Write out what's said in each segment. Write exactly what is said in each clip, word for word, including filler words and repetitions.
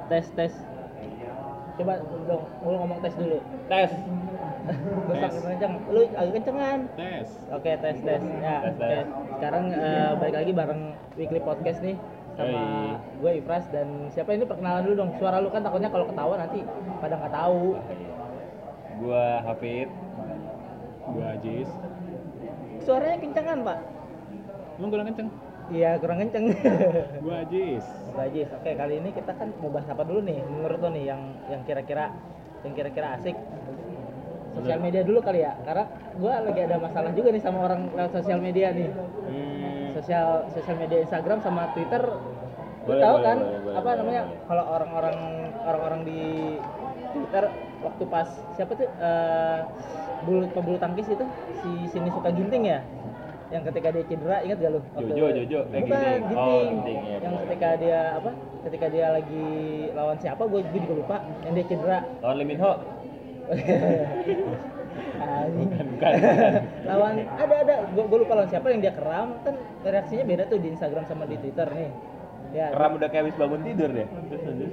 Tes tes. Coba dong, lu ngomong tes dulu. Tes. Gak usah kenceng. Lu agak kencengan. Tes. Oke, tes tes. Ya, Tes, oke. tes. Sekarang eh, balik lagi bareng Weekly Podcast nih sama Hey. gue Ifras dan siapa ini perkenalan dulu dong. Suara lu kan takutnya kalau ketawa nanti pada nggak tahu. Gua Hafid. Gua Ajis. Suaranya kencengan, Pak. Emang kurang kenceng? Iya, kurang kenceng. Gua Ajis. Ajis. Oke, kali ini kita kan mau bahas apa dulu nih? Menurut lo nih yang yang kira-kira yang kira-kira asik. Sosial media dulu kali ya, karena gue lagi ada masalah juga nih sama orang lewat sosial media nih. Hmm. Sosial sosial media Instagram sama Twitter. Lu Boleh, tahu boleh, kan boleh, boleh, apa boleh. namanya kalau orang-orang orang-orang di Twitter waktu pas siapa tuh eh bulu pebulu tangkis itu si Sini Suka Ginting ya, yang ketika dia cedera, ingat gak lu? Waktu- Jojo, Jojo, eh, bukan Ginting. Ginting, Oh, Ginting, ya, yang benar. ketika dia apa ketika dia lagi lawan siapa gue juga lupa, yang dia cedera. Lawan Lee Min Ho. Anjing. Bukan, bukan, bukan. Lawan ada ada gue gue lupa lawan siapa yang dia keram, kan reaksinya beda tuh di Instagram sama di Twitter nih. Ya. Keram udah kayak habis bangun tidur deh. Terus lanjut.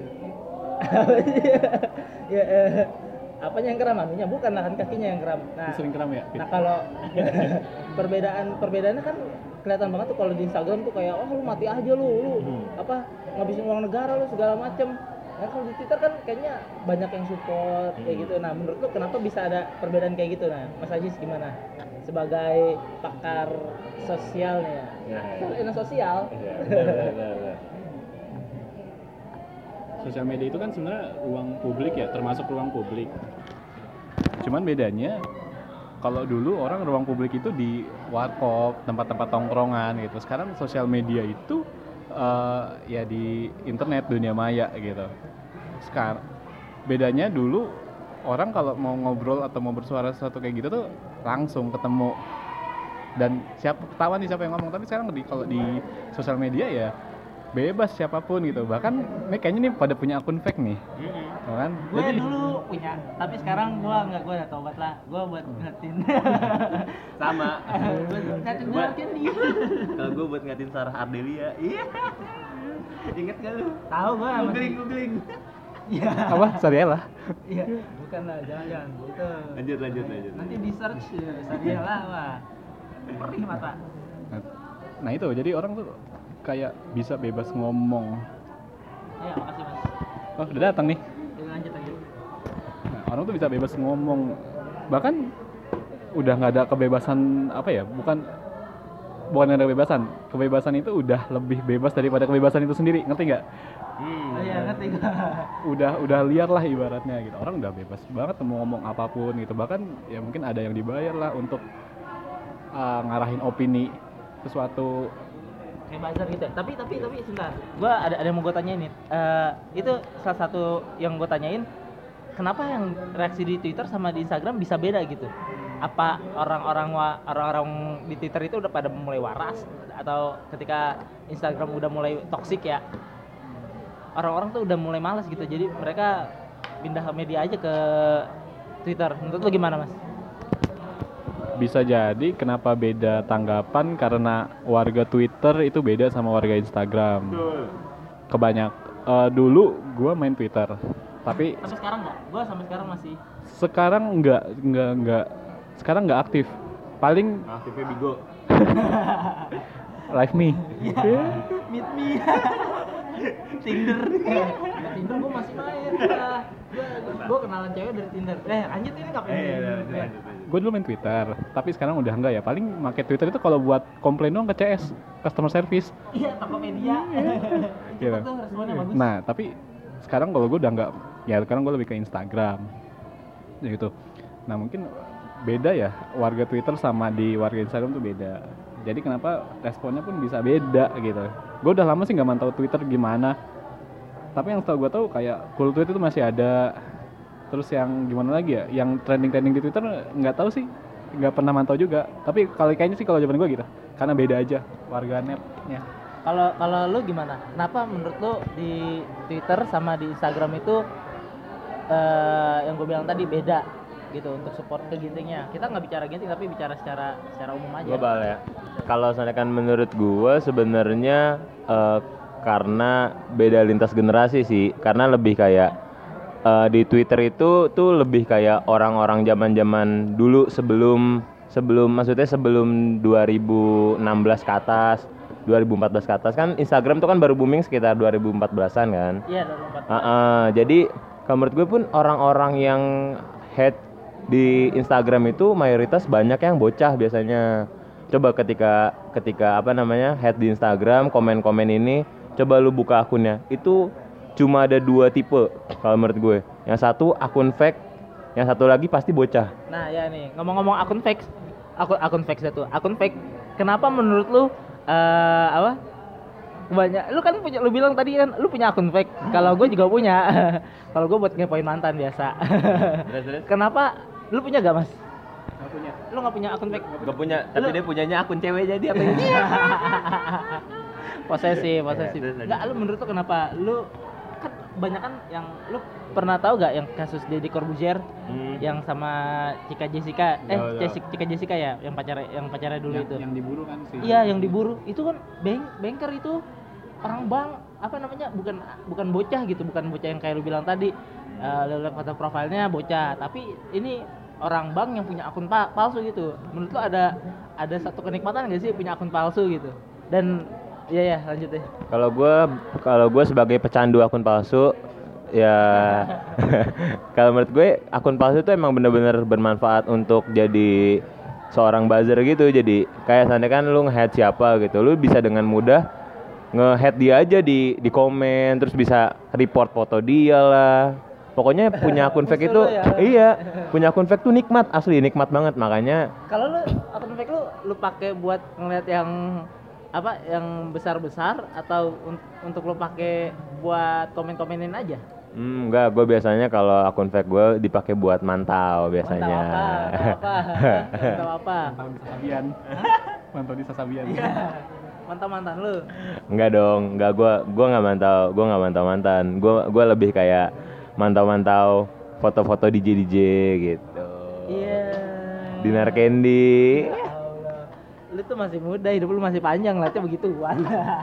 ya eh, apanya yang keram, anunya bukan lah, kan kakinya yang keram. Nah, Lu sering keram ya? nah kalau perbedaan perbedaannya kan kelihatan banget tuh kalau di Instagram tuh kayak oh lu mati aja lu, lu Hmm. apa ngabisin uang negara lu segala macem. Nah kalau di Twitter kan kayaknya banyak yang support kayak Hmm. gitu. Nah menurut lu kenapa bisa ada perbedaan kayak gitu? Nah Mas Ajis gimana? Sebagai pakar sosial nih ya, Ya, ya. Sarjana sosial. Iya, benar, benar, benar. Sosial media itu kan sebenarnya ruang publik ya, termasuk ruang publik. Cuman bedanya kalau dulu orang ruang publik itu di warkop, tempat-tempat tongkrongan gitu. Sekarang sosial media itu eh, ya di internet, dunia maya gitu. Sekarang bedanya dulu orang kalau mau ngobrol atau mau bersuara sesuatu kayak gitu tuh langsung ketemu dan siapa ketahuan nih siapa yang ngomong. Tapi sekarang di kalau di sosial media ya bebas siapapun gitu. Bahkan ini kayaknya nih pada punya akun fake nih, Mm-mm. kan? Gue Jadi dulu punya, tapi sekarang gue nggak, gue udah tobat lah. Gue buat ngatin. Sama. Ngatin gue Buat- ngatin dia. Kalau gue buat ngatin Sarah Ardelia. Iya. Ingat gak lu? Tahu gue masih. Googling, googling. Iya. apa? Sariela? Iya. Bukan lah, jangan-jangan. Itu. Lanjut, lanjut, lanjut. Nanti di search ya, lah, wah. Perih mata. Nah, nah itu jadi orang tuh kayak bisa bebas ngomong. Iya, makasih mas. Oh udah datang nih. Jadi lanjut lanjut. Nah, orang tuh bisa bebas ngomong. Bahkan udah nggak ada kebebasan apa ya? Bukan bukan nggak ada kebebasan. Kebebasan itu udah lebih bebas daripada kebebasan itu sendiri. Ngerti nggak? Hmm. Oh iya, ngerti gue. Udah udah liar lah ibaratnya gitu. Orang udah bebas banget mau ngomong apapun gitu. Bahkan ya mungkin ada yang dibayar lah untuk uh, ngarahin opini sesuatu. Kayak buzzer gitu ya. Tapi tapi tapi sebentar. Gua ada ada yang mau gue tanyain nih. Eh, itu salah satu yang gue tanyain. Kenapa yang reaksi di Twitter sama di Instagram bisa beda gitu? Apa orang-orang wa- orang-orang di Twitter itu udah pada mulai waras atau ketika Instagram udah mulai toksik ya? Orang-orang tuh udah mulai malas gitu. Jadi mereka pindah ke media aja ke Twitter. Menurut lu gimana, Mas? Bisa jadi kenapa beda tanggapan karena warga Twitter itu beda sama warga Instagram. Betul. Kebanyak eh, dulu gue main Twitter, tapi Sampai sekarang nggak? Gua sampai sekarang masih. sekarang nggak nggak nggak sekarang nggak aktif. Paling Aktifnya Bigo. live me. Meet me. Tinder. Nah, Tinder gua masih main. Gua gua, gua kenalan cewek dari Tinder. Eh, lanjut ini enggak Eh, iya, lanjut, lanjut, lanjut. Gue dulu main Twitter, tapi sekarang udah enggak ya. Paling make Twitter itu kalau buat komplain doang ke C S, customer service. Iya, Tokopedia. Gitu. Cepet tuh responnya bagus. Nah, tapi sekarang kalau gue udah enggak, ya sekarang gue lebih ke Instagram. Ya gitu. Nah, mungkin beda ya warga Twitter sama di warga Instagram tuh beda. Jadi kenapa responnya pun bisa beda gitu. Gue udah lama sih nggak mantau Twitter gimana. Tapi yang setahu gue tahu kayak cool tweet itu masih ada. Terus yang gimana lagi ya? Yang trending-trending di Twitter nggak tahu sih. Nggak pernah mantau juga. Tapi kalau kayaknya sih kalau zaman gue gitu. Karena beda aja warganetnya. Kalau kalau lu gimana? Kenapa menurut lu di Twitter sama di Instagram itu eh, yang gue bilang tadi beda gitu untuk support ke gintingnya? Kita nggak bicara ginting tapi bicara secara secara umum aja. Global ya. Kalau misalkan menurut gue sebenarnya eh, karena beda lintas generasi sih. Karena lebih kayak uh, di Twitter itu tuh lebih kayak orang-orang zaman-zaman dulu sebelum sebelum maksudnya sebelum dua ribu enam belas ke atas, dua ribu empat belas ke atas kan. Instagram tuh kan baru booming sekitar dua ribu empat belasan kan. Iya, dua ribu empat belas. Uh-uh, jadi kalau menurut gue pun orang-orang yang head di Instagram itu mayoritas banyak yang bocah biasanya. Coba ketika ketika apa namanya head di Instagram komen-komen ini, coba lu buka akunnya, itu cuma ada dua tipe kalau menurut gue. Yang satu akun fake, yang satu lagi pasti bocah. Nah ya nih, ngomong-ngomong akun fake, akun akun fake satu, akun fake. Kenapa menurut lu uh, apa? Banyak, lu kan punya, lu bilang tadi kan lu punya akun fake. Kalau gue juga punya. Kalau gue buat ngepoin mantan biasa. Kenapa? Lu punya gak, Mas? Gak punya. Lu gak punya akun fake? Gak punya, tapi Lu- dia punyanya akun cewek jadi apa ini? Posesif, posesif. Enggak, lu menurut lu kenapa? Lu kan banyak kan yang lu pernah tahu gak yang kasus Deddy Corbuzier Hmm. yang sama Cika Jessica eh Tahu, tahu. Jessica, Cika Jessica ya yang pacar yang pacarnya dulu yang, itu. yang diburu kan sih. Iya, yang diburu. Itu kan bank banker itu orang bank apa namanya? Bukan bukan bocah gitu, bukan bocah yang kayak lu bilang tadi. Uh, lu lihat foto profilnya bocah, tapi ini orang bank yang punya akun pa- palsu gitu. Menurut lu ada ada satu kenikmatan gak sih punya akun palsu gitu? Dan iya ya, lanjut deh. Kalau gue kalau gue sebagai pecandu akun palsu ya kalau menurut gue akun palsu itu emang bener-bener bermanfaat untuk jadi seorang buzzer gitu. Jadi kayak sana kan lu nge-head siapa gitu, lu bisa dengan mudah nge-head dia aja di di komen, terus bisa report foto dia lah. Pokoknya punya akun fake itu Musuh lu ya. iya, punya akun fake tuh nikmat, asli nikmat banget. Makanya Kalau lu akun fake lu lu pakai buat ngeliat yang apa yang besar-besar atau un- untuk lu pakai buat komen-komenin aja? Hmm, enggak, gue biasanya kalau akun fake gue dipakai buat mantau biasanya. Mantap apa? Mantap apa? Mantau di Sasabian. Mantau di Sasabian. Iya. Mantap mantan lu. Enggak dong, enggak, gue gue nggak mantau, gue nggak mantau mantan. Gue gue lebih kayak mantau-mantau foto-foto D J D J gitu. Iya. Dinar Candy. Ya Allah. Lu tuh masih muda, hidup lu masih panjang, lihatnya begituan.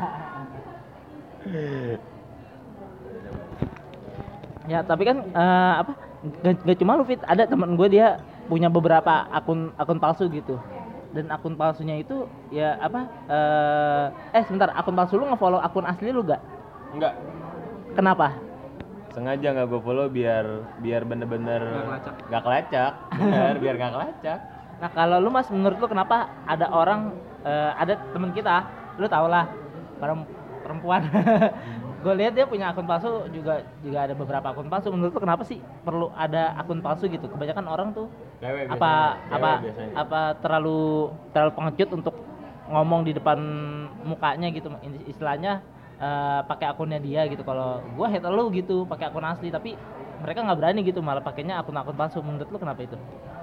Ya, tapi kan eh, apa? Gak, gak cuma lu Fit, ada temen gue dia punya beberapa akun akun palsu gitu. Dan akun palsunya itu ya apa? Eh, eh sebentar, akun palsu lu nge-follow akun asli lu gak? Enggak. Kenapa? Sengaja nggak gue follow biar biar bener-bener Nggak kelacak. nggak kelacak. Bener, biar nggak kelacak. Nah kalau lu Mas, menurut lu kenapa ada orang eh, ada temen kita, lu tau lah perem- perempuan. Gue lihat dia punya akun palsu juga juga ada beberapa akun palsu. Menurut lu kenapa sih perlu ada akun palsu gitu? Kebanyakan orang tuh Cewek apa biasanya, apa cewek biasanya. apa terlalu terlalu pengecut untuk ngomong di depan mukanya gitu, istilahnya eh, pakai akunnya dia gitu. Kalau gue hate lu gitu pakai akun asli, tapi mereka nggak berani gitu, malah pakainya akun-akun palsu. Menurut lu kenapa itu?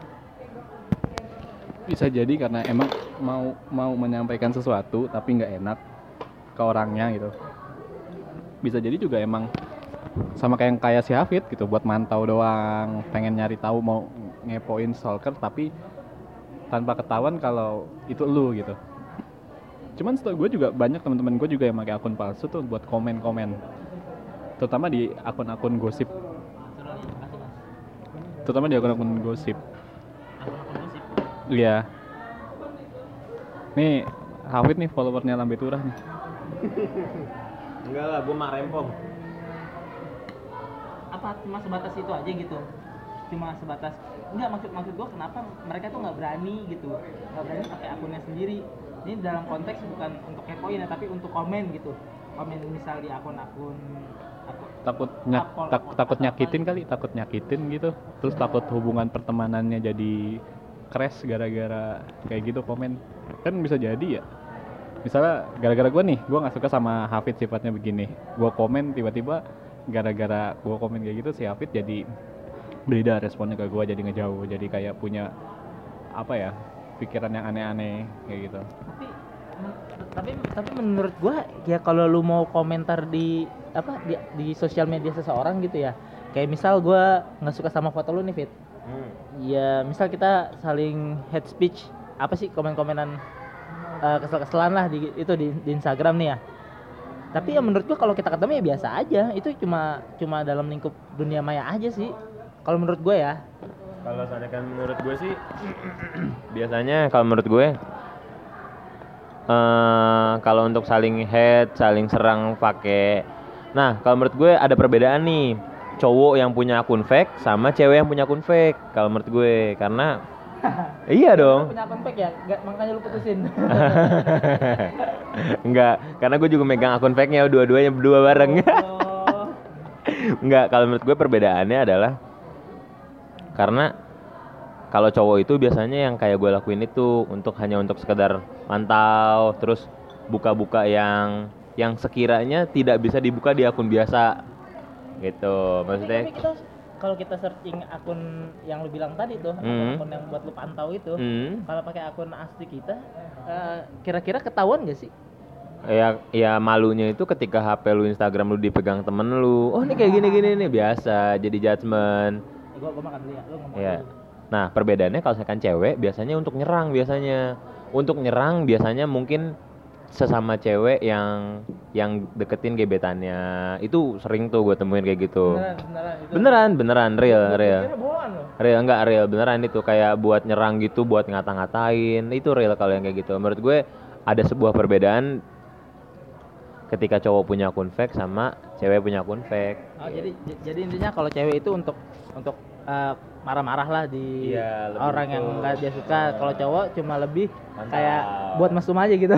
Bisa jadi karena emang mau mau menyampaikan sesuatu tapi nggak enak ke orangnya gitu. Bisa jadi juga emang sama kayak yang kayak si Hafid gitu, buat mantau doang, pengen nyari tahu, mau ngepoin stalker tapi tanpa ketahuan kalau itu lu gitu. Cuman setahu gue juga banyak teman-teman gue juga yang pakai akun palsu tuh buat komen-komen, terutama di akun-akun gosip, terutama di akun-akun gosip. Akun-akun gosip. Iya. Nih Hafid nih followernya Lambe Turah nih. Enggak lah, gue mak rempong. Apa cuma sebatas itu aja gitu? Cuma sebatas enggak, maksud maksud gua kenapa mereka tuh nggak berani gitu, nggak berani pakai akunnya sendiri. Ini dalam konteks bukan untuk kepoin ya, tapi untuk komen gitu, komen misal di akun-akun akun, Takut nyak, Akun- tak, akun- takut apa nyakitin gitu. kali, takut nyakitin gitu. Terus takut hubungan pertemanannya jadi crash gara-gara kayak gitu komen. Kan bisa jadi ya. Misalnya gara-gara gue nih, gue nggak suka sama Hafid sifatnya begini. Gue komen tiba-tiba gara-gara gue komen kayak gitu si Hafid jadi beda responnya ke gue, jadi ngejauh, jadi kayak punya apa ya, pikiran yang aneh-aneh kayak gitu. Tapi men- tapi tapi menurut gua ya kalau lu mau komentar di apa di, di sosial media seseorang gitu ya, kayak misal gua nggak suka sama foto lu nih Fit, Hmm. ya misal kita saling hate speech, apa sih komen-komenan eh, kesel-keselan lah di itu di, di Instagram nih ya. Tapi ya menurut gua kalau kita ketemu ya biasa aja, itu cuma cuma dalam lingkup dunia maya aja sih. Kalau menurut gua ya. Kalau misalkan menurut gue sih biasanya kalau menurut gue eh kalau untuk saling hate, saling serang pakai. Nah, kalau menurut gue ada perbedaan nih. Cowok yang punya akun fake sama cewek yang punya akun fake. Kalau menurut gue karena iya dong. Punya akun fake ya? Enggak, makanya lu putusin. Enggak, karena gue juga megang akun fake-nya dua-duanya berdua bareng. Oh. Enggak, kalau menurut gue perbedaannya adalah karena kalau cowok itu biasanya yang kayak gue lakuin itu untuk hanya untuk sekedar mantau, terus buka-buka yang yang sekiranya tidak bisa dibuka di akun biasa. Gitu. Maksudnya Tapi kita kalau kita searching akun yang lu bilang tadi tuh, Hmm. akun yang buat lu pantau itu, hmm, kalau pakai akun asli kita, eh, kira-kira ketahuan gak sih? ya ya malunya itu ketika H P lu Instagram lu dipegang temen lu. Oh, ini kayak gini-gini nih biasa jadi judgement. Eh, gua, gua makan dulu ya, lu ngomong Iya. dulu. Nah, perbedaannya kalau misalkan cewek biasanya untuk nyerang biasanya. Untuk nyerang biasanya mungkin sesama cewek yang yang deketin gebetannya. Itu sering tuh gue temuin kayak gitu. Beneran, beneran itu. Beneran, beneran real, Gua real. pikirnya bohongan loh. Real enggak real beneran itu kayak buat nyerang gitu, buat ngata-ngatain. Itu real kalau yang kayak gitu. Menurut gue ada sebuah perbedaan ketika cowok punya akun fake sama cewek punya akun fake. Oh, jadi j- jadi intinya kalau cewek itu untuk untuk eh, marah-marah lah di Iya, lebih orang yang untuk- nggak dia suka. Kalau cowok cuma lebih Mantap. kayak buat mesum aja gitu.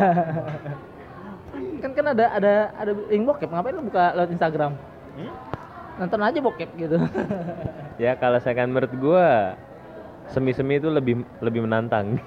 kan kan ada ada ada link bokep, ngapain lu buka lewat Instagram? Hmm? Nonton aja bokep gitu. Ya kalau saya kan menurut gue semi-semi itu lebih lebih menantang.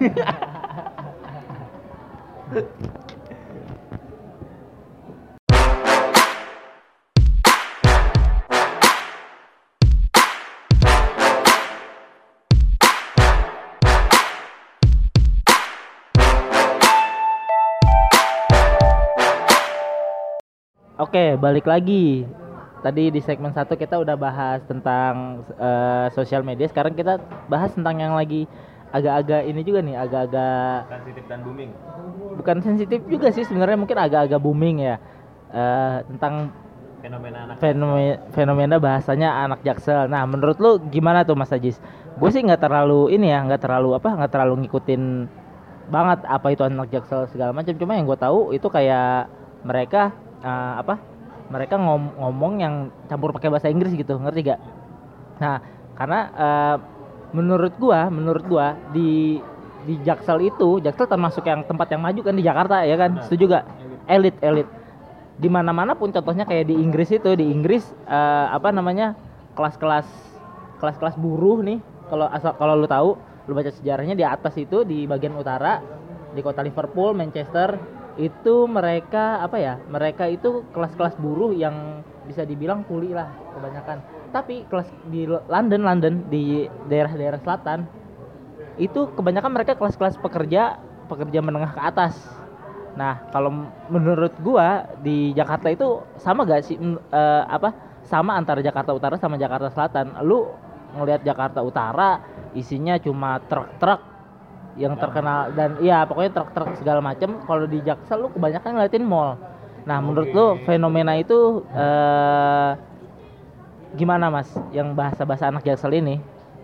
Oke, balik lagi. Tadi di segmen satu kita udah bahas tentang eh, sosial media. Sekarang kita bahas tentang yang lagi agak-agak ini juga nih, agak-agak Sensitif dan booming. bukan sensitif juga sih sebenarnya, mungkin agak-agak booming ya. Eh, tentang Fenomena anak. fenomena, fenomena bahasanya anak Jaksel. Nah, menurut lu gimana tuh Mas Ajis? Gue sih nggak terlalu ini ya, nggak terlalu apa, nggak terlalu ngikutin banget apa itu anak Jaksel segala macam. Cuma yang gue tahu itu kayak mereka eh, apa? Mereka ngom- ngomong yang campur pakai bahasa Inggris gitu, ngerti gak? Nah, karena eh, menurut gua, menurut gua di di Jaksel itu, Jaksel termasuk yang tempat yang maju kan di Jakarta ya kan? Setuju gak? Elit, elit. Di mana-mana pun contohnya kayak di Inggris itu, di Inggris eh, apa namanya? kelas-kelas kelas-kelas buruh nih. Kalau asal kalau lu tahu, lu baca sejarahnya di atas itu di bagian utara di kota Liverpool, Manchester itu mereka apa ya? Mereka itu kelas-kelas buruh yang bisa dibilang kuli lah kebanyakan. Tapi kelas di London, London di daerah-daerah selatan itu kebanyakan mereka kelas-kelas pekerja, pekerja menengah ke atas. Nah, kalau m- menurut gua di Jakarta itu sama gak sih mm, eh, apa? Sama antara Jakarta Utara sama Jakarta Selatan. Lu ngelihat Jakarta Utara isinya cuma truk-truk yang terkenal dan iya pokoknya truk-truk segala macam. Kalau di Jaksel lu kebanyakan ngeliatin mall. Nah, menurut lu fenomena itu eh, gimana Mas yang bahasa-bahasa anak Jaksel ini?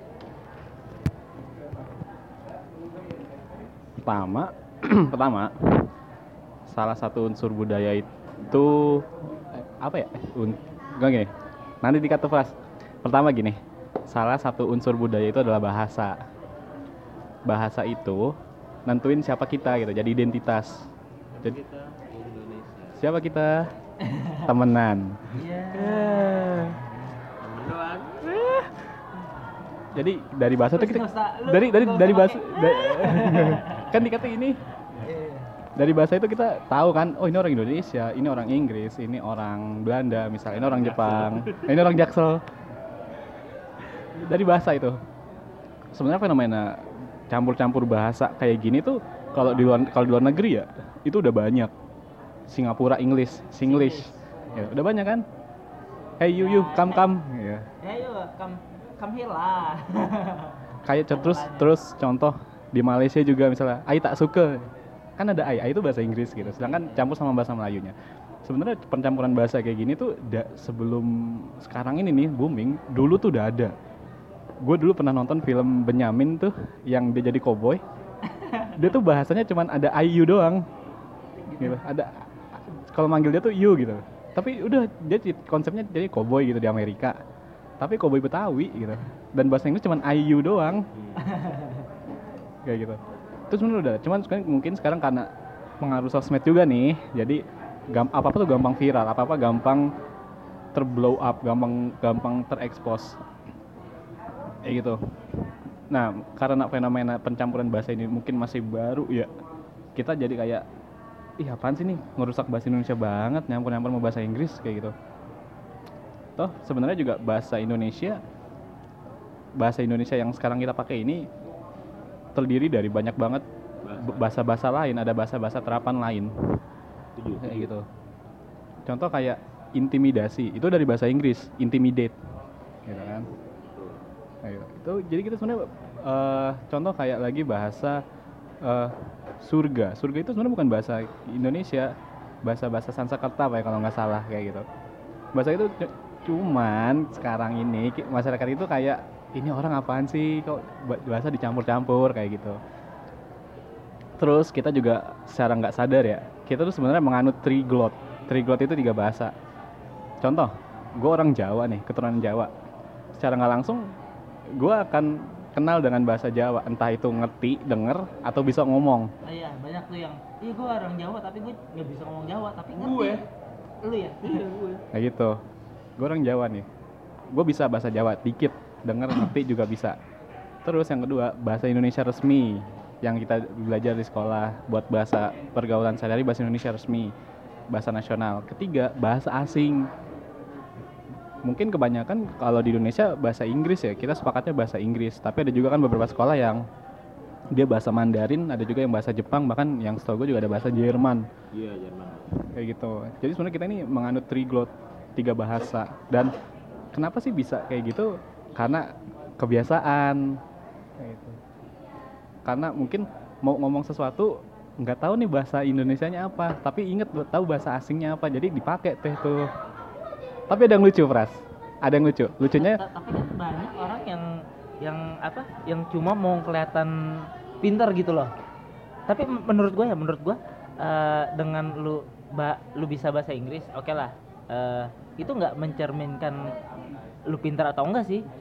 Pertama, pertama salah satu unsur budaya itu eh, apa ya? Un, enggak gini. Nanti dikata flash. Pertama gini, salah satu unsur budaya itu adalah bahasa. Bahasa itu nentuin siapa kita gitu, jadi identitas. Jadi siapa kita? Temenan. Jadi dari bahasa itu kita dari dari dari bahasa da- kan dikata ini dari bahasa itu kita tahu kan, oh ini orang Indonesia, ini orang Inggris, ini orang Belanda misalnya, ini orang Jepang, nah, ini orang Jaksel. Dari bahasa itu. Sebenarnya fenomena campur-campur bahasa kayak gini tuh kalau di luar kalau di luar negeri ya itu udah banyak. Singapura English, Singlish. Ya, udah banyak kan? Hey you you, come come. Ya. Ayo, come come here lah. Kayak co- terus terus contoh di Malaysia juga misalnya ai tak suka, kan ada ai ai itu bahasa Inggris gitu, sedangkan campur sama bahasa Melayunya. sebenarnya pencampuran bahasa kayak gini tuh da, sebelum sekarang ini nih booming, dulu tuh udah ada. Gue dulu pernah nonton film Benyamin tuh yang dia jadi koboi. Dia tuh bahasanya cuman ada I U doang. Gitu. Ada kalau manggil dia tuh you gitu. Tapi udah dia konsepnya jadi koboi gitu di Amerika. Tapi koboi Betawi gitu. Dan bahasa Inggris cuman I U doang. Kayak gitu. Terus sebenarnya udah, cuman sekarang mungkin sekarang karena pengaruh sosmed juga nih, jadi gam, apa-apa tuh gampang viral, apa-apa gampang terblow up, gampang gampang terekspos. Kayak gitu. Nah, karena fenomena pencampuran bahasa ini mungkin masih baru ya, kita jadi kayak, ih apaan sih nih, ngerusak bahasa Indonesia banget, nyampur-nyampur sama bahasa Inggris, kayak gitu. Toh sebenarnya juga bahasa Indonesia, bahasa Indonesia yang sekarang kita pakai ini terdiri dari banyak banget bahasa-bahasa lain, ada bahasa-bahasa terapan lain. Kayak gitu. Contoh kayak intimidasi, itu dari bahasa Inggris, intimidate. Gitu kan. Ayo. Itu jadi kita sebenarnya uh, contoh kayak lagi bahasa uh, surga. Surga itu sebenarnya bukan bahasa Indonesia, bahasa-bahasa Sanskerta apa ya kalau nggak salah kayak gitu. Bahasa itu c- cuman sekarang ini masyarakat itu kayak ini orang apaan sih kok bahasa dicampur-campur kayak gitu. Terus kita juga secara nggak sadar ya, kita tuh sebenarnya menganut triglot. Triglot itu tiga bahasa. Contoh, gue orang Jawa nih, keturunan Jawa. Secara nggak langsung gue akan kenal dengan bahasa Jawa, entah itu ngerti, denger, atau bisa ngomong. Oh, iya, banyak tuh yang, iya gue orang Jawa tapi gue nggak bisa ngomong Jawa, tapi ngerti. Gue. Lu ya? Iya gue. Kayak gitu. Gue orang Jawa nih. Gue bisa bahasa Jawa dikit, denger, ngerti juga bisa. Terus yang kedua, bahasa Indonesia resmi yang kita belajar di sekolah buat bahasa pergaulan sehari-hari, bahasa Indonesia resmi, bahasa nasional. Ketiga, bahasa asing. Mungkin kebanyakan kalau di Indonesia bahasa Inggris ya, kita sepakatnya bahasa Inggris. Tapi ada juga kan beberapa sekolah yang dia bahasa Mandarin, ada juga yang bahasa Jepang, bahkan yang setahu gue juga ada bahasa Jerman. Iya, Jerman. Kayak gitu. Jadi sebenarnya kita ini menganut triglot, tiga bahasa. Dan kenapa sih bisa kayak gitu? Karena kebiasaan. Kayak gitu. Karena mungkin mau ngomong sesuatu nggak tahu nih bahasa Indonesianya apa, tapi inget tahu bahasa asingnya apa, jadi dipakai teh tuh. Tapi ada yang lucu, Pras. Ada yang lucu. Lucunya Ta- Tapi kan banyak orang yang yang apa? Yang cuma mau kelihatan pintar gitu loh. Tapi m- menurut gue ya, menurut gue eh, dengan lu ba, lu bisa bahasa Inggris, oke lah. Eh, itu nggak mencerminkan lu pintar atau enggak sih.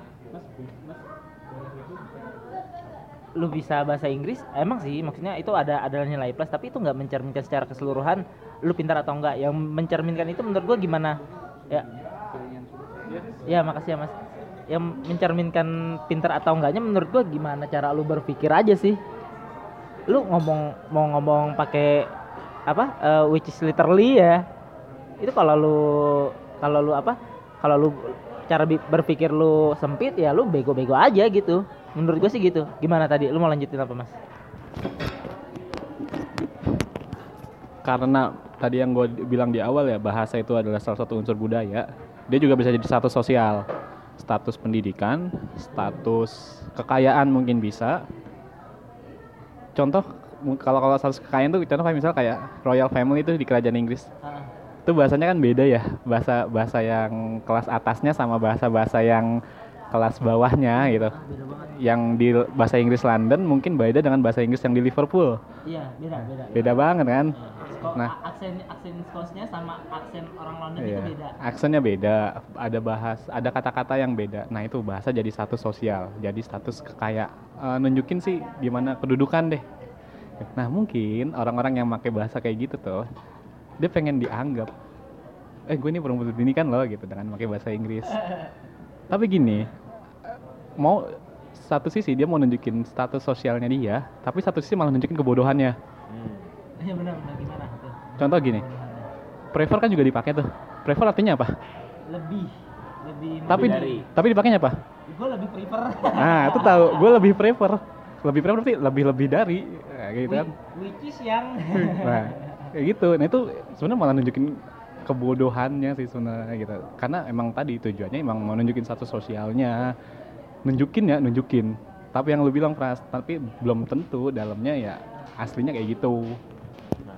Lu bisa bahasa Inggris, emang sih maksudnya itu ada ada nilai plus, tapi itu nggak mencerminkan secara keseluruhan lu pintar atau enggak. Yang mencerminkan itu menurut gua gimana? Ya. Ya, makasih ya, Mas. Yang mencerminkan pintar atau enggaknya menurut gua gimana cara lu berpikir aja sih. Lu ngomong mau ngomong pakai apa? Uh, which is literally ya. Itu kalau lu kalau lu apa? Kalau lu cara bi- berpikir lu sempit ya lu bego-bego aja gitu. Menurut gue sih gitu. Gimana tadi? Lu mau lanjutin apa, Mas? karena tadi yang gue bilang di awal ya, bahasa itu adalah salah satu unsur budaya. Dia juga bisa jadi status sosial, status pendidikan, status kekayaan mungkin bisa. Contoh kalau kalau status kekayaan tuh contoh kayak misal kayak royal family itu di kerajaan Inggris. Uh, Itu bahasanya kan beda ya, bahasa bahasa yang kelas atasnya sama bahasa bahasa yang kelas bawahnya gitu. ah, beda banget. Yang di bahasa Inggris London mungkin beda dengan bahasa Inggris yang di Liverpool. Iya, beda, beda. Beda banget kan? Sko- Nah. a- aksen aksen Skosnya sama aksen orang London Iya. itu beda. Aksennya beda, ada bahas, ada kata-kata yang beda. Nah itu bahasa jadi status sosial, jadi status kekayaan. Eh, nunjukin sih gimana kedudukan deh. Nah mungkin orang-orang yang pakai bahasa kayak gitu tuh, dia pengen dianggap, eh gue ini perempuan ini kan loh gitu dengan pakai bahasa Inggris. Tapi gini, mau satu sisi dia mau nunjukin status sosialnya dia, tapi satu sisi malah nunjukin kebodohannya. Iya benar, benar gimana tuh? Contoh gini, prefer kan juga dipakai tuh. Prefer artinya apa? Lebih lebih Tapi dari. tapi dipakainya apa? Gue lebih prefer. Nah, itu tahu. Gue lebih prefer. Lebih prefer berarti lebih-lebih dari nah, gitu kan. Which is yang Nah, kayak gitu. Nah, itu sebenarnya malah nunjukin kebodohannya sih sebenarnya gitu. Karena emang tadi tujuannya emang mau nunjukin status sosialnya. Nunjukin ya, nunjukin. Tapi yang lu bilang Pras, tapi belum tentu dalamnya ya aslinya kayak gitu.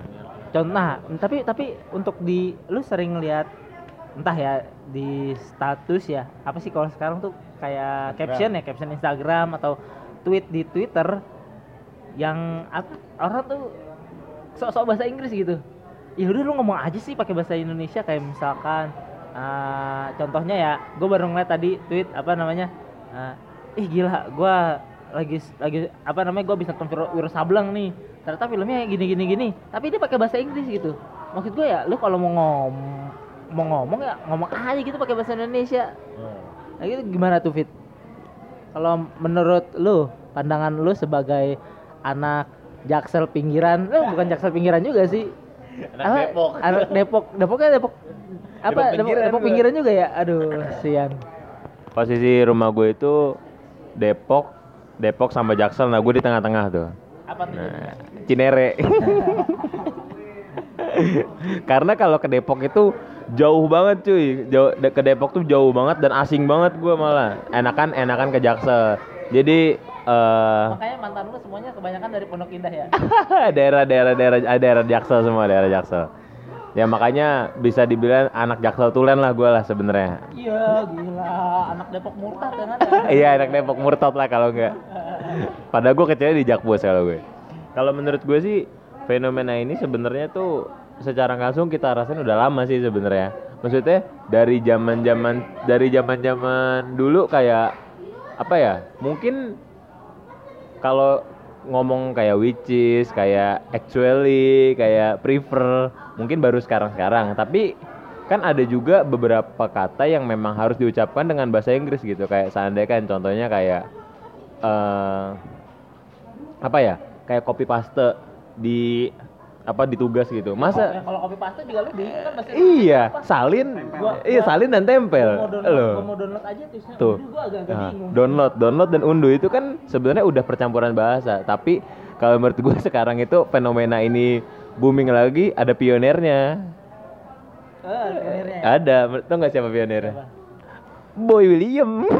contoh nah, tapi tapi untuk di lu sering lihat entah ya di status ya apa sih kalau sekarang tuh kayak caption ya caption Instagram atau tweet di Twitter yang apa, orang tuh sok-sok bahasa Inggris gitu. Ya udah lu ngomong aja sih pakai bahasa Indonesia kayak misalkan uh, contohnya ya gue baru ngeliat tadi tweet apa namanya uh, ih gila gue lagi lagi apa namanya gue bisa nonton Wiro Sableng nih ternyata filmnya gini gini gini tapi dia pakai bahasa Inggris gitu. Maksud gue ya lu kalau mau ngom mau ngomong ya ngomong aja gitu pakai bahasa Indonesia. Nah gitu gimana tuh Fit? Kalau menurut lu pandangan lu sebagai anak Jaksel pinggiran, lu bukan Jaksel pinggiran juga sih. Anak Apa? Depok. Anak Depok, Depoknya Depok apa? Depok Depok, pinggiran Depok gua. pinggiran juga ya. Aduh, sian. Posisi rumah gue itu Depok, Depok sama Jaksel. Nah, gue di tengah-tengah tuh. Apa tuh? Nah, Cinere. Karena kalau ke Depok itu jauh banget cuy. Jauh de- ke Depok tuh jauh banget dan asing banget gue malah. Enakan enakan ke Jaksel. Jadi eh Makanya mantan lu semuanya kebanyakan dari Pondok Indah ya. daerah-daerah daerah daerah Jaksel semua, daerah Jaksel. Ya makanya bisa dibilang anak Jaksel tulen lah gue lah sebenarnya. Iya, gila. Anak Depok murtad kan ada. Iya, anak Depok murtad lah kalau enggak. Padahal gue kecilnya di Jakpus kalau gue. Kalau menurut gue sih fenomena ini sebenarnya tuh secara langsung kita rasain udah lama sih sebenarnya. Maksudnya dari zaman-zaman dari zaman-zaman dulu kayak apa ya? Mungkin kalau ngomong kayak which is, kayak actually, kayak prefer, mungkin baru sekarang-sekarang. Tapi kan ada juga beberapa kata yang memang harus diucapkan dengan bahasa Inggris gitu. Kayak seandainya kan contohnya kayak eh apa ya? Kayak copy paste di apa di tugas gitu. Masa Ya, kalau kopi paste juga lu bingung kan bahasa iya, apa? salin, Gua- iya gua- salin dan tempel. Gua mau download, Loh. gua mau download aja tulisnya Tuh. unduh, gua agak-agak Nah, bingung. download, download dan unduh itu kan sebenarnya udah percampuran bahasa. Tapi kalau menurut gue sekarang itu fenomena ini booming lagi, ada pionernya. Eh, pionirnya ya? Ada, tau nggak siapa pionernya? Siapa? Boy William.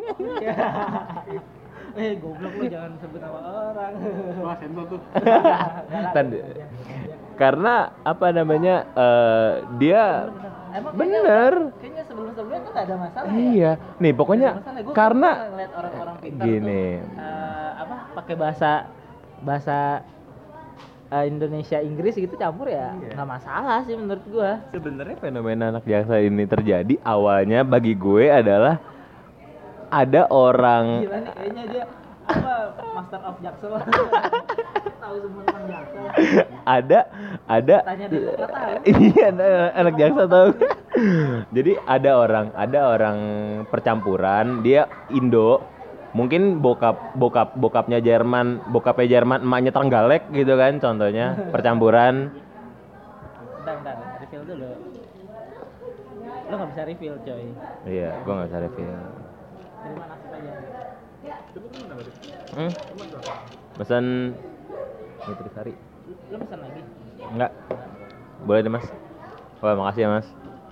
Eh, goblok lu jangan sebut nama orang. Wah, sensor tuh. Tanda- Karena apa namanya? eh, dia Emang bener. Kayaknya, kayaknya sebelum-sebelumnya tuh gak ada masalah ya. Iya, nih pokoknya Nggak ada masalah. Gua karena pernah ngeliat orang-orang pintar gini. tuh, eh, apa pakai bahasa bahasa eh, Indonesia Inggris gitu campur ya nggak masalah sih menurut gua. Sebenarnya fenomena anak Jaksel ini terjadi awalnya bagi gue adalah ada orang Gila nih kayaknya dia apa Master of Jaksel. Tahu semua tentang Jaksel. ada ada Tanya Depok nggak tahu. iya anak- anak Jaksel tahu. Jadi ada orang ada orang percampuran, dia Indo, mungkin bokap bokap bokapnya Jerman, bokapnya Jerman, emaknya Trenggalek gitu kan contohnya, percampuran. Bentar, bentar, refill dulu. Lo nggak bisa refill coy. Iya, gua nggak bisa review. Terima kasih aja. Hmm? Pesan Nutrisari. Lo pesan lagi? Enggak. Boleh deh, Mas. Wah, makasih ya, Mas.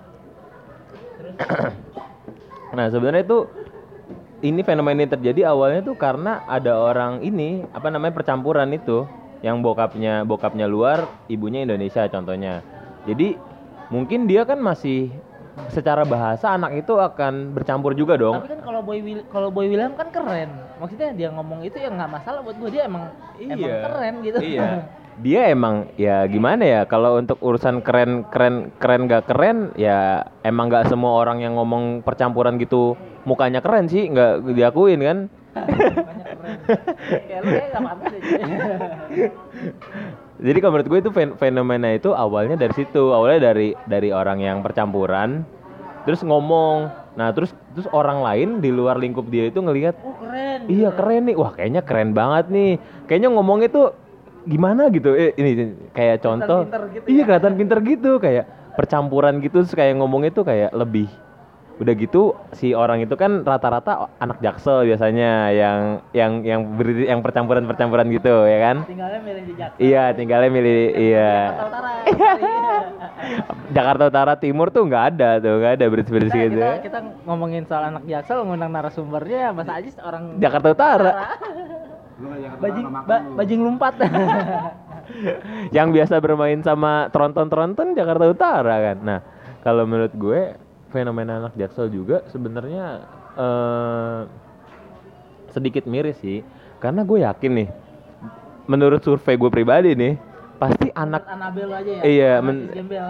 Nah, sebenarnya itu ini fenomena ini terjadi awalnya tuh karena ada orang ini, apa namanya, percampuran itu yang bokapnya bokapnya luar, ibunya Indonesia contohnya. Jadi, mungkin dia kan masih secara bahasa anak itu akan bercampur juga dong. Tapi kan kalau Boy Will, kalau Boy William kan keren. Maksudnya dia ngomong itu ya nggak masalah buat gue, dia emang emang keren gitu. Iya. Dia emang ya gimana ya, kalau untuk urusan keren keren keren gak keren ya emang gak semua orang yang ngomong percampuran gitu mukanya keren sih, nggak diakuin kan. Makanya keren. Kayak lu kayak nggak pantas deh. Coy. Jadi kalau menurut gue itu fen- fenomena itu awalnya dari situ, awalnya dari dari orang yang percampuran terus ngomong. Nah, terus terus orang lain di luar lingkup dia itu ngelihat, Oh keren. iya keren nih, wah kayaknya keren banget nih. Kayaknya ngomongnya tuh gimana gitu. Eh, ini kayak contoh. pinter gitu Iya, ya. kelihatan pinter gitu, kayak percampuran gitu, terus kayak ngomongnya tuh kayak lebih. Udah gitu si orang itu kan rata-rata anak Jaksel biasanya yang yang yang beri, yang percampuran-percampuran gitu ya kan. Tinggalnya milih di Jakarta. Iya, tinggalnya milih iya. Jakarta Utara. Jakarta Utara Timur tuh nggak ada tuh, nggak ada beris-beris Kita, gitu. kita, kita ngomongin soal anak Jaksel, ngundang narasumbernya Mas Ajis orang Jakarta Utara. Lu nggak Jakarta bajing Utara, makan ba, lu. bajing lumpat. Yang biasa bermain sama tronton-tronton Jakarta Utara kan. Nah, kalau menurut gue fenomena anak Jaksel juga sebenarnya eh, sedikit miris sih. Karena gue yakin nih, menurut survei gue pribadi nih, pasti anak Anabel aja ya. Iya, Analisis men- gembel.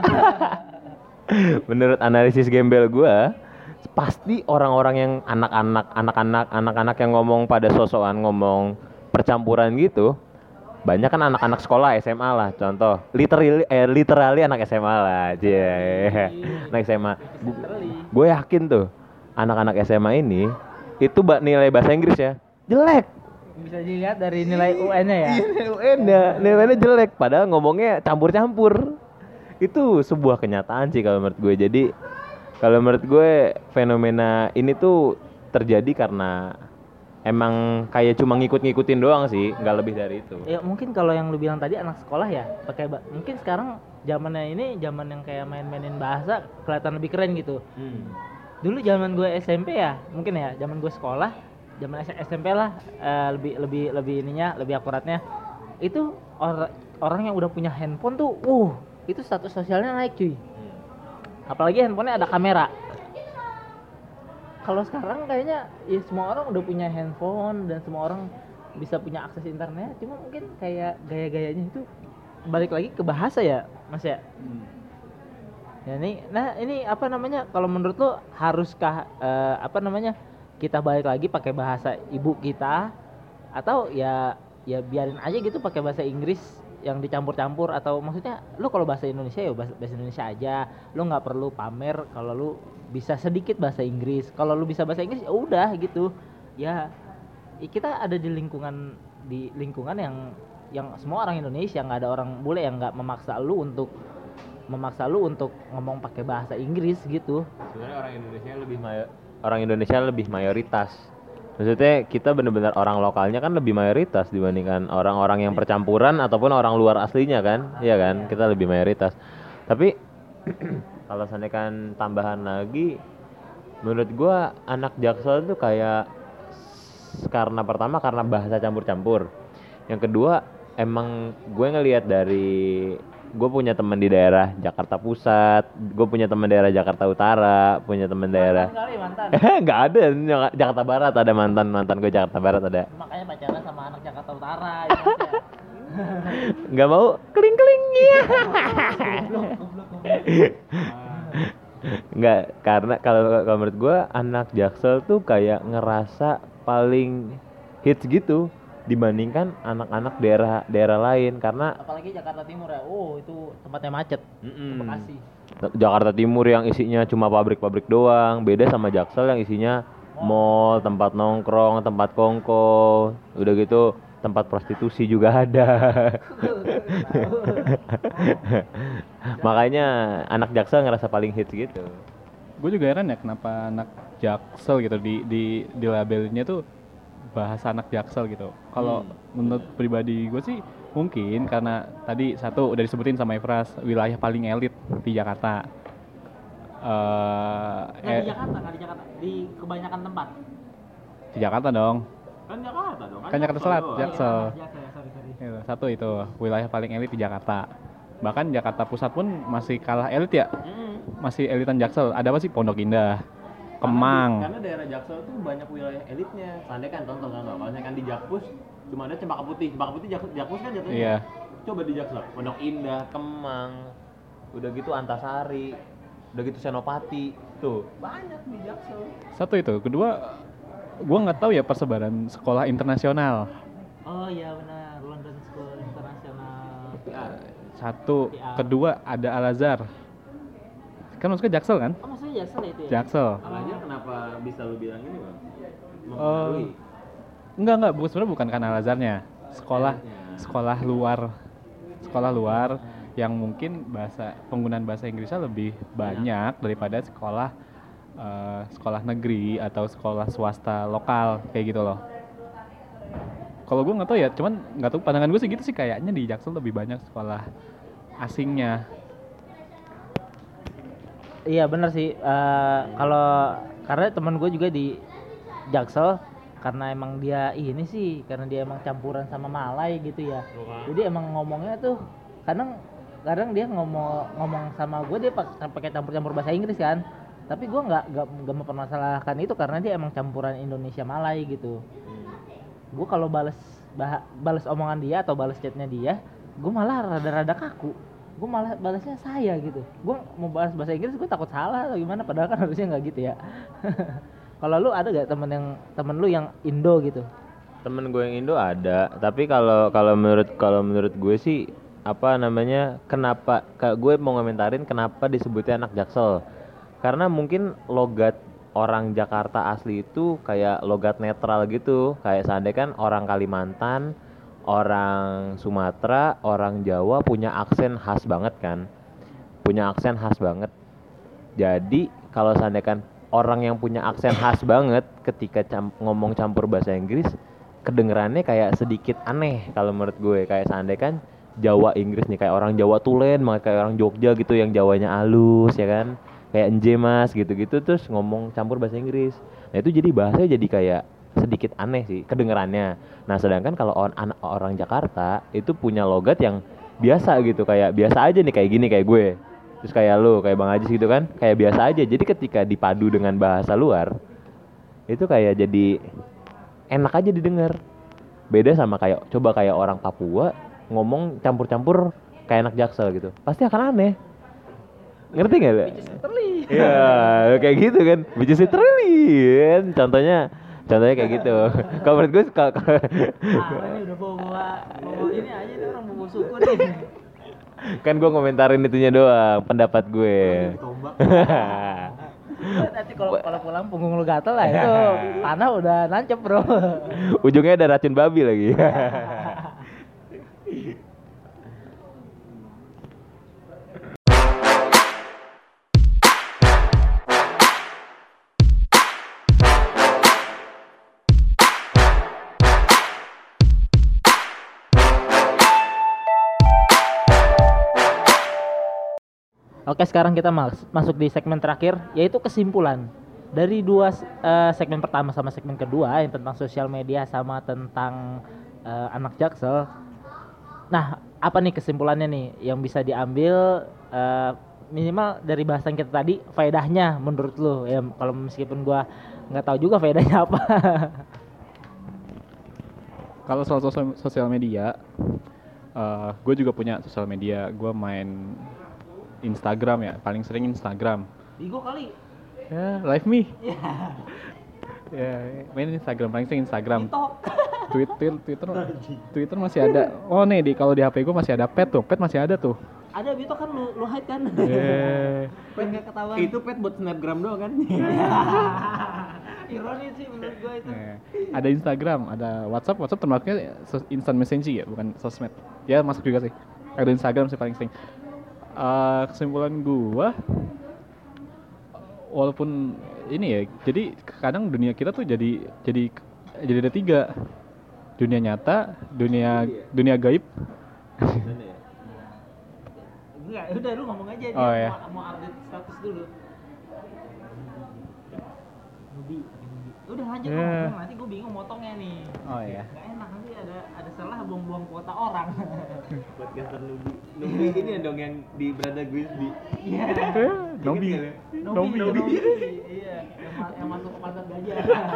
menurut analisis gembel gue, pasti orang-orang yang anak-anak, anak-anak, anak-anak yang ngomong pada sosokan ngomong percampuran gitu, banyak kan anak-anak sekolah S M A lah, contoh, literally, eh, literally anak S M A lah, cie, anak S M A. Gue yakin tuh, anak-anak S M A ini itu ba- nilai bahasa Inggris ya jelek. Bisa dilihat dari nilai U N-nya ya. Nilai U N ya, nilainya jelek, padahal ngomongnya campur-campur. Itu sebuah kenyataan sih kalau menurut gue. Jadi kalau menurut gue fenomena ini tuh terjadi karena emang kayak cuma ngikut-ngikutin doang sih, nggak lebih dari itu. Ya mungkin kalau yang lu bilang tadi anak sekolah ya pakai ba- mungkin sekarang zamannya ini zaman yang kayak main-mainin bahasa kelihatan lebih keren gitu. Dulu zaman gue S M P ya, mungkin ya, zaman gue sekolah, zaman S- SMP lah, eh, lebih lebih lebih ininya, lebih akuratnya. Itu or- orang yang udah punya handphone tuh, uh, itu status sosialnya naik cuy. Apalagi handphonenya ada kamera. Kalau sekarang kayaknya ya semua orang udah punya handphone dan semua orang bisa punya akses internet, cuma mungkin kayak gaya-gayanya itu balik lagi ke bahasa ya, Mas ya. Ya ini, nah ini apa namanya? Kalau menurut lo haruskah eh, apa namanya kita balik lagi pakai bahasa ibu kita atau ya ya biarin aja gitu pakai bahasa Inggris yang dicampur-campur atau maksudnya lo kalau bahasa Indonesia ya bahasa, bahasa Indonesia aja, lo nggak perlu pamer kalau lo bisa sedikit bahasa Inggris. Kalau lo bisa bahasa Inggris ya udah gitu. Ya, ya kita ada di lingkungan di lingkungan yang yang semua orang Indonesia, nggak ada orang bule yang nggak memaksa lo untuk memaksa lu untuk ngomong pakai bahasa Inggris gitu. Sebenarnya orang Indonesia lebih mayo- orang Indonesia lebih mayoritas. Maksudnya kita benar-benar orang lokalnya kan lebih mayoritas dibandingkan orang-orang yang percampuran ataupun orang luar aslinya kan, iya kan? Kita lebih mayoritas. Tapi kalau seandainya kan tambahan lagi, menurut gua anak Jaksel tuh kayak s- karena pertama karena bahasa campur-campur. Yang kedua emang gue ngelihat dari gue punya teman di daerah Jakarta Pusat, gue punya teman daerah Jakarta Utara, punya teman daerah Mantan kali mantan. nggak ada Jak- Jakarta Barat ada mantan mantan gue Jakarta Barat ada. Makanya pacaran sama anak Jakarta Utara ya, Mas, ya. Nggak mau keling keling ya. Nggak, karena kalau kalau menurut gue anak Jaksel tuh kayak ngerasa paling hits gitu dibandingkan anak-anak daerah daerah lain karena Apalagi Jakarta Timur ya. Oh, itu tempatnya macet. Mm-mm. Bekasi. Jakarta Timur yang isinya cuma pabrik-pabrik doang, beda sama Jaksel yang isinya mall, tempat nongkrong, tempat kongko, udah gitu tempat prostitusi juga ada. Makanya anak Jaksel ngerasa paling hits gitu. Gue juga heran ya kenapa anak Jaksel gitu di di di labelinnya tuh bahasa anak Jaksel gitu. Kalau menurut pribadi gue sih mungkin karena tadi satu udah disebutin sama Ifras wilayah paling elit di Jakarta. Eh, Nggak eh, di Jakarta, nggak di Jakarta. Di kebanyakan tempat. di Jakarta dong. Kan Jakarta dong. Kan Jakarta Selatan, doang. Jaksel. Jakarta ya, sorry sorry. Itu, satu itu wilayah paling elit di Jakarta. Bahkan Jakarta Pusat pun masih kalah elit ya. Masih elitan Jaksel. Ada apa sih Pondok Indah, Kemang. Karena, di- karena daerah Jaksel tuh banyak wilayah elitnya. Seandainya kan contoh kan, kalau kan di Jakpus cuma ada Cempaka Putih. Cempaka Putih Jak- Jakpus kan jatuhnya. Iya. Coba di Jaksel, Pondok Indah. Kemang, udah gitu Antasari, udah gitu Senopati, tuh. Banyak di Jaksel. Satu itu. Kedua, gua nggak tahu ya persebaran sekolah internasional. Oh iya benar, London School International. Satu, kedua ada Al Azhar. Kan maksudnya Jaksel kan? Oh maksudnya Jaksel itu ya? Jaksel. Makanya kenapa bisa lu bilang ini, Bang? Oh. Mempengaruhi. Enggak enggak, bu- sebenarnya bukan karena Al Azharnya. Sekolah sekolah luar. Sekolah luar yang mungkin bahasa penggunaan bahasa Inggrisnya lebih banyak daripada sekolah eh, sekolah negeri atau sekolah swasta lokal kayak gitu loh. Kalau gue nggak tahu ya, cuman nggak tahu pandangan gue sih gitu sih kayaknya di Jaksel lebih banyak sekolah asingnya. Iya benar sih. Eh, kalau karena teman gue juga di Jaksel karena emang dia ini sih karena dia emang campuran sama Malay gitu ya. Oke. Jadi emang ngomongnya tuh kadang kadang dia ngomong ngomong sama gue dia pak- pakai campur-campur bahasa Inggris kan. Tapi gue nggak nggak nggak mempermasalahkan itu karena dia emang campuran Indonesia Malay gitu. Gue kalau bales bah, bales omongan dia atau bales chatnya dia, gue malah rada-rada kaku. Gue malah balasnya saya gitu. Gue mau balas bahasa Inggris gue takut salah atau gimana padahal kan harusnya nggak gitu ya. Kalau lu ada gak temen yang temen lu yang Indo gitu? Temen gue yang Indo ada, tapi kalau kalau menurut kalau menurut gue sih apa namanya kenapa ka- gue mau ngomentarin kenapa disebutnya anak Jaksel, karena mungkin logat orang Jakarta asli itu kayak logat netral gitu, kayak seandainya kan orang Kalimantan, orang Sumatera, orang Jawa punya aksen khas banget kan, punya aksen khas banget. Jadi kalau seandainya kan orang yang punya aksen khas banget ketika cam- ngomong campur bahasa Inggris, kedengerannya kayak sedikit aneh kalau menurut gue. Kayak seandainya kan Jawa Inggris nih, kayak orang Jawa tulen, malah kayak orang Jogja gitu yang Jawanya halus ya kan, kayak enje mas gitu-gitu terus ngomong campur bahasa Inggris. Nah itu jadi bahasanya jadi kayak sedikit aneh sih kedengerannya. Nah sedangkan kalau on- anak orang Jakarta itu punya logat yang biasa gitu, kayak biasa aja nih kayak gini kayak gue. Terus kayak lu, kayak Bang Ajis gitu kan, kayak biasa aja. Jadi ketika dipadu dengan bahasa luar, itu kayak jadi enak aja didengar. Beda sama kayak coba kayak orang Papua ngomong campur-campur kayak anak Jaksel gitu. Pasti akan aneh. Ngerti nggak? Le? Iya, kayak gitu kan. Which is trillion. Contohnya contohnya kayak gitu. Kalau menurut gue kalau Ah, ini udah bawa bawa ini aja nih orang bawa suku nih. kan gue ngomentarin itunya doang, pendapat gue. Tombak. Nanti kalau kalau pulang punggung lu gatel lah itu tanah udah nancep bro. Ujungnya ada racun babi lagi. Oke sekarang kita mas- masuk di segmen terakhir yaitu kesimpulan dari dua eh, segmen pertama sama segmen kedua yang tentang sosial media sama tentang eh, anak Jaksel. Nah apa nih kesimpulannya nih yang bisa diambil eh, minimal dari bahasan kita tadi faedahnya menurut lu ya kalau meskipun gua nggak tahu juga faedahnya apa. Kalau soal sosial, sosial media, uh, gue juga punya sosial media. Gue main Instagram ya, paling sering Instagram. Bigo kali. Ya, live me. Ya, main Instagram, paling sering Instagram. Twitter, Twitter, Twitter masih ada. Oh nih, di kalau di H P gue masih ada Pet tuh, Pet masih ada tuh. Ada Bito kan lu lu hide kan. Eh, Pengen gak ketahuan. Itu pet buat snapgram doang kan? Ironis sih menurut gua itu. eh, ada Instagram, ada WhatsApp, WhatsApp termasuknya sos- instant messaging ya, bukan sosmed. Ya masuk juga sih. Ada Instagram sih paling sering. Eh, kesimpulan gua, walaupun ini ya, jadi kadang dunia kita tuh jadi jadi jadi ada tiga, dunia nyata, dunia dunia gaib. Enggak, udah lu ngomong aja dia Oh, iya. mau, mau update status dulu. Budi, udah lanjut Yeah. ngomong, nanti gue bingung motongnya nih. Oh iya. Gak enak nanti ada ada salah buang-buang kuota orang. Podcaster Nubi. Nubi ini ya dong yang di Brother Grisby. Iya. Nobi. Nobi, Nobi. Nobi. Iya, yang, ma- yang masuk ke pasar gajah.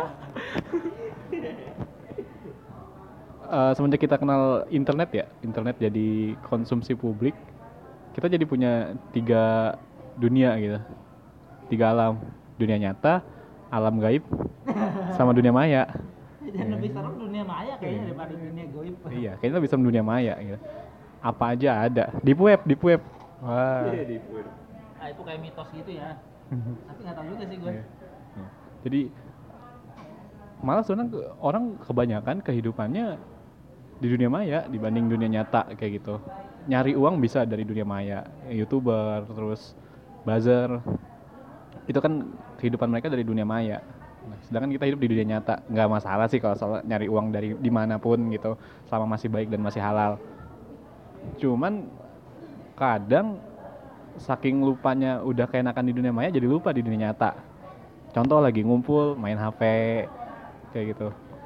Eh, semenjak kita kenal internet ya, internet jadi konsumsi publik, kita jadi punya tiga dunia gitu, tiga alam, dunia nyata, alam gaib, sama dunia maya. Dan lebih serem dunia maya kayaknya daripada dunia goib. Iya, kayaknya bisa dunia maya gitu. Apa aja ada, deep web, deep web. Wah. Ah itu kayak mitos gitu ya. Tapi nggak tahu juga sih gue. Iya. Iya. Jadi malah sebenarnya ke- orang kebanyakan kehidupannya di dunia maya dibanding dunia nyata kayak gitu. Nyari uang bisa dari dunia maya, YouTuber, terus buzzer. Itu kan kehidupan mereka dari dunia maya. Nah, sedangkan kita hidup di dunia nyata, nggak masalah sih kalau soal nyari uang dari dimanapun gitu, selama masih baik dan masih halal. Cuman kadang saking lupanya udah keenakan di dunia maya jadi lupa di dunia nyata. Contoh lagi ngumpul main H P kayak gitu.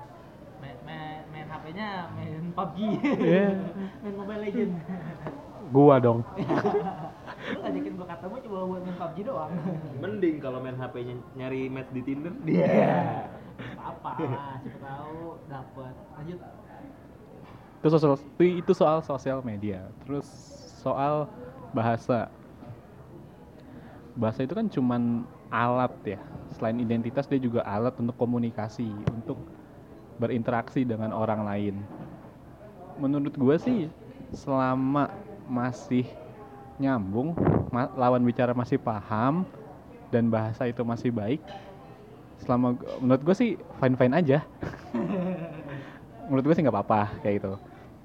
Sukanya main P U B G. Iya. Main Mobile Legend. Gua dong. Lu ngajakin gua ketemu cuma buat main P U B G doang. Mending kalau main H P-nya nyari match di Tinder. Iya. Apa lah, siapa tahu dapat. Lanjut. Itu sosial itu soal sosial media. Terus soal bahasa. Bahasa itu kan cuman alat ya. Selain identitas dia juga alat untuk komunikasi, untuk berinteraksi dengan orang lain. Menurut gue sih selama masih nyambung, ma- lawan bicara masih paham dan bahasa itu masih baik, selama menurut gue sih fine-fine aja. Menurut gue sih nggak apa-apa kayak gitu.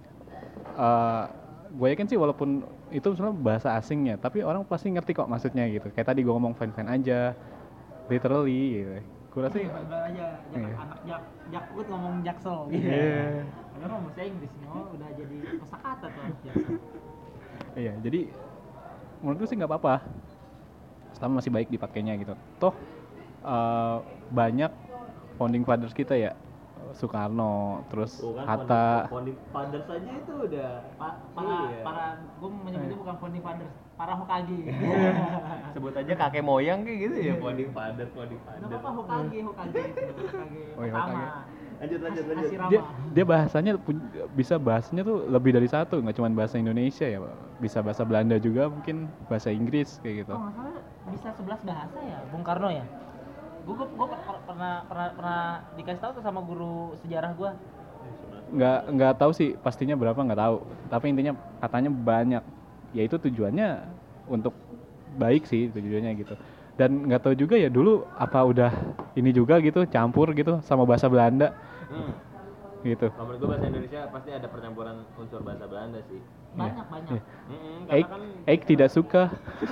Uh, gue yakin sih walaupun itu sebenarnya bahasa asingnya, tapi orang pasti ngerti kok maksudnya gitu. Kayak tadi gue ngomong fine-fine aja, literally gitu. Gue rasa sih Bener aja, jak, Iya. anak jak, jakut ngomong jaksel gitu. Iya. Padahal ngomong bahasa Inggris, oh udah jadi kosakata tuh anak jaksel. Iya, jadi menurut gue sih nggak apa-apa, selama masih baik dipakainya gitu. Toh uh, banyak founding fathers kita ya, Soekarno, terus Tuh kan Hatta. founding fathers saja itu udah Pa- para iya. para gue menyebutnya bukan founding fathers, para Hokage. Sebut aja kakek moyang kayak gitu ya, founding father, founding Nggak father. apa-apa Hokage, Hokage itu, Hokage Oh iya, pertama. Hokage. Lanjut lanjut Has- lanjut. Hashirama. Dia dia bahasanya pun- bisa bahasanya tuh lebih dari satu, nggak cuma bahasa Indonesia ya, bisa bahasa Belanda juga, mungkin bahasa Inggris kayak gitu. Oh nggak salah bisa sebelas bahasa ya, Bung Karno ya. Gue gue gue pernah pernah pernah dikasih tahu tuh sama guru sejarah gue. Nggak nggak tahu sih pastinya berapa, nggak tahu. Tapi intinya katanya banyak. Ya itu tujuannya untuk baik sih tujuannya gitu. Dan nggak tahu juga ya dulu apa udah ini juga gitu campur gitu sama bahasa Belanda Hmm. gitu. Kalau menurut gue bahasa Indonesia pasti ada percampuran unsur bahasa Belanda sih. Banyak banyak. Iya. Mm-mm, Eik, karena kan Eik tidak suka.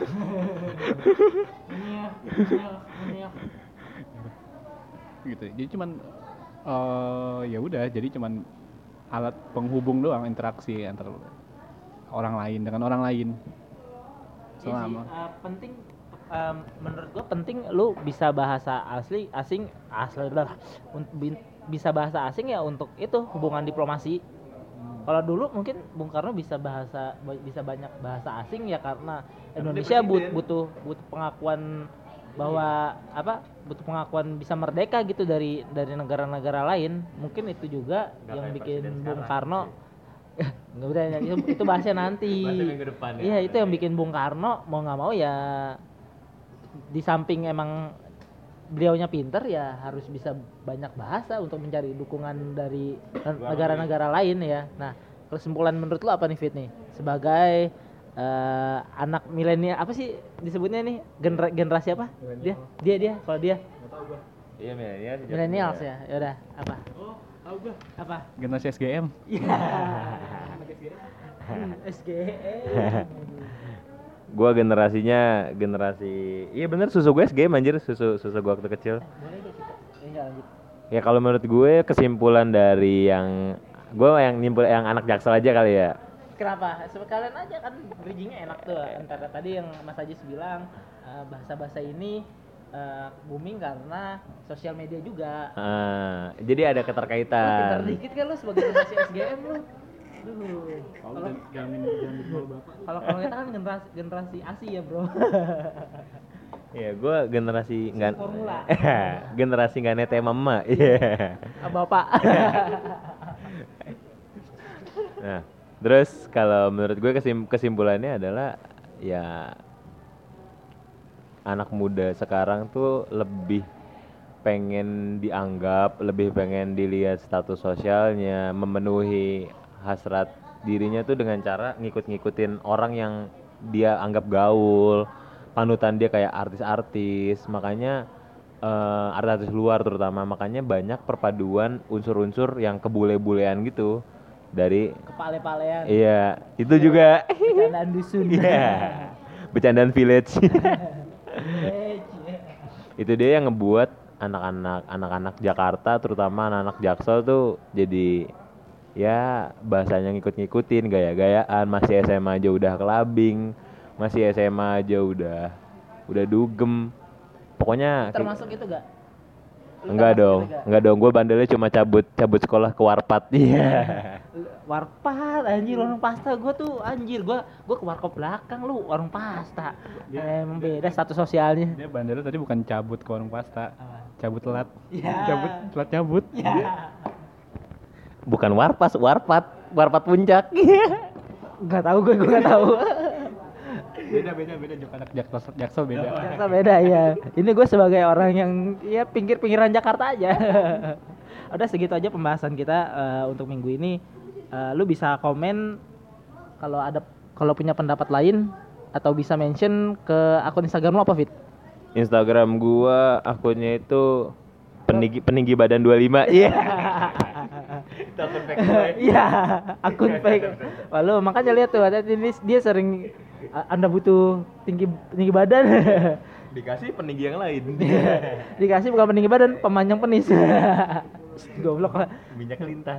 Ini ya, ini ya, ini ya. Gitu. Jadi cuman eh ya udah, jadi cuman alat penghubung doang, interaksi antara orang lain dengan orang lain. Iya sih, Selama eh, penting em, menurut gua penting lu bisa bahasa asli asing asli lah un- bin- bisa bahasa asing ya untuk itu hubungan diplomasi. Kalau dulu mungkin Bung Karno bisa bahasa ba- bisa banyak bahasa asing ya karena Indonesia but, presiden. butuh butuh pengakuan bahwa apa butuh pengakuan bisa merdeka gitu dari dari negara-negara lain. Mungkin itu juga Nggak yang kayak bikin presiden Bung sekarang Karno nggak udah itu, itu bahasnya nanti. Bahasa minggu depan ya. Iya itu yang bikin Bung Karno mau nggak mau ya di samping emang beliaunya pinter ya harus bisa banyak bahasa untuk mencari dukungan dari negara-negara lain ya. Nah kesimpulan menurut lo apa nih Fit nih sebagai eh, anak milenial apa sih disebutnya nih Genera- generasi apa dia dia dia kalau dia Iya milenial sih. milenials ya ya udah apa Oh, tahu gua. apa generasi S G M. iya S G M Gua generasinya generasi iya bener susu gue S G M anjir, susu susu gua waktu kecil. boleh deh kita ya nggak lanjut Ya kalau menurut gue kesimpulan dari yang gue yang nyimpul yang anak Jaksel aja kali ya. kenapa sekalian aja kan bridgingnya enak tuh antara tadi yang Mas Ajis bilang eh, bahasa-bahasa ini eh, booming karena sosial media juga. Ah, jadi ada Lu pintar keterkaitan. dikit kan lu sebagai generasi S G M lu. Duh. Kalau jangan jangan dijual bapak. kalau kalau kita kan generasi generasi ASI ya, Bro. Iya, gue generasi nggak Formula. generasi nggak nete mama. Iya. Ah, Bapak. Nah, terus kalau menurut gue kesim- kesimpulannya adalah ya anak muda sekarang tuh lebih pengen dianggap, lebih pengen dilihat status sosialnya, memenuhi hasrat dirinya tuh dengan cara ngikut-ngikutin orang yang dia anggap gaul, panutan dia kayak artis-artis, makanya eh, artis-artis luar terutama, makanya banyak perpaduan unsur-unsur yang kebule-bulean gitu dari Kepale-palean. iya itu juga Bercandaan dusun. iya bercandaan village Eh, itu dia yang ngebuat anak-anak anak-anak Jakarta terutama anak-anak Jaksel tuh jadi ya bahasanya ngikut-ngikutin gaya-gayaan, masih S M A aja udah kelabing, masih S M A aja udah udah dugem, pokoknya kayak- termasuk itu gak? Enggak dong, enggak dong. Gue bandelnya cuma cabut cabut sekolah ke Warpat. Iya. Warpat anjir, warung pasta gue tuh anjir, gue gue ke warkop belakang, lu warung pasta. Dia- Emang beda status sosialnya. Dia bandelnya tadi bukan cabut ke warung pasta, cabut telat. Ya. Cabut telat cabut. Ya. Bukan Warpas, Warpat, Warpat Puncak. Nggak tahu gue, gue nggak tahu. Beda beda beda jok anak jaksel jaksel beda. Jakarta beda ya. Ini gue sebagai orang yang ya pinggir-pinggiran Jakarta aja. Udah segitu aja pembahasan kita eh, untuk minggu ini. Eh, lu bisa komen kalau ada kalau punya pendapat lain atau bisa mention ke akun Instagram lu apa, Fit? Instagram gua akunnya itu peninggi peninggi badan dua puluh lima. Iya. Iya, akun fake. Wah, lu makanya lihat tuh, ada ini dia sering "A- Anda butuh tinggi tinggi badan." Dikasih peninggi yang lain. Dikasih bukan peninggi badan, pemanjang penis. Goblok lah. Minyak lintah.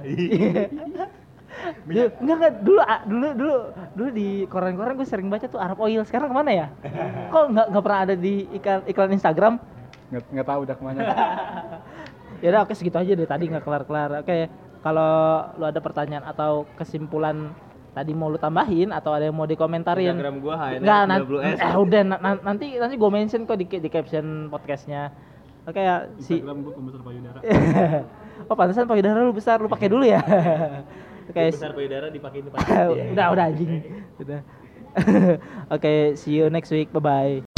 Dulu, enggak enggak dulu ah, dulu dulu dulu di koran-koran gue sering baca tuh Arab Oil. Sekarang kemana ya? Kok nggak nggak pernah ada di iklan iklan Instagram? Nggak nggak tahu udah kemana. Ya udah oke segitu aja deh, tadi nggak kelar-kelar. Oke, kalau lu ada pertanyaan atau kesimpulan tadi mau lu tambahin atau ada yang mau dikomentarin? Instagram gua H N R Nggak, nan- W S. eh udah na- na- nanti nanti gue mention kok di di caption podcastnya. Oke ya si Instagram gua pembesar payudara. oh pantesan payudara lu besar, lu pakai dulu ya. Oke. Besar payudara dipakai ini udah udah anjing. Udah. Oke, see you next week. Bye bye.